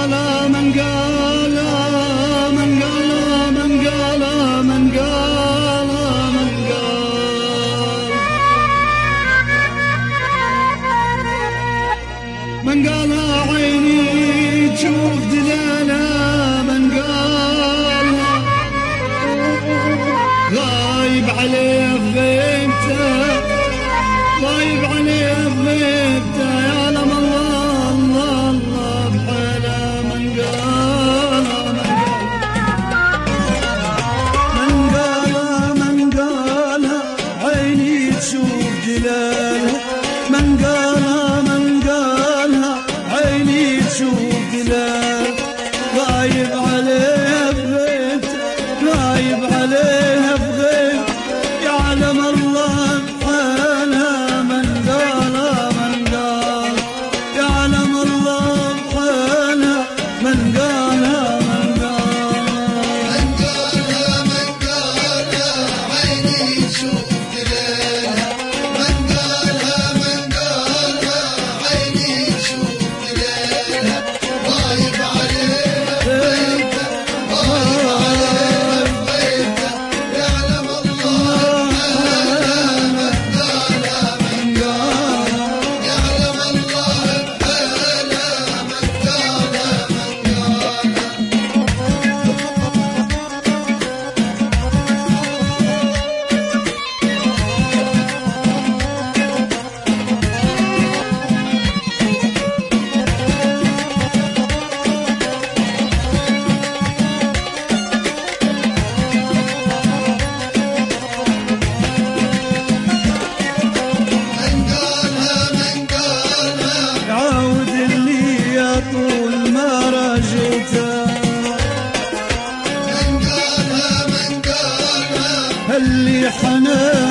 قال من قال من قال من قال من قال من قال عيني تشوف دلاله من قال غايب عليه غيبته غايب عليه غيبته يعلم الله الله الله بحاله من قال من قال عيني تشوف دلاله من قال عيني تشوف دلاله غايب عليه بغيبته غايب عليه بغيبته يعلم الله بحالها من قال يعلم الله بحالها من قالها عيني تشوف دلالها من قالها عيني تشوف دلالها غايب عليها بغيبته غايب عليها بغيبته يعلم الله بحالها من قالها يعلم الله بحالها من قالها يعود اللي يا طول ما رجيته من قالها اللي حنان